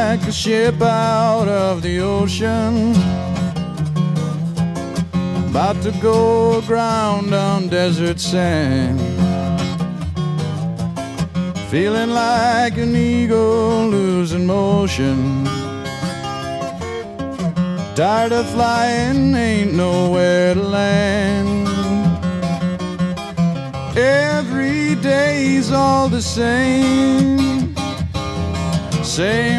like a ship out of the ocean, about to go aground on desert sand. Feeling like an eagle losing motion, tired of flying, ain't nowhere to land. Every day's all the same, same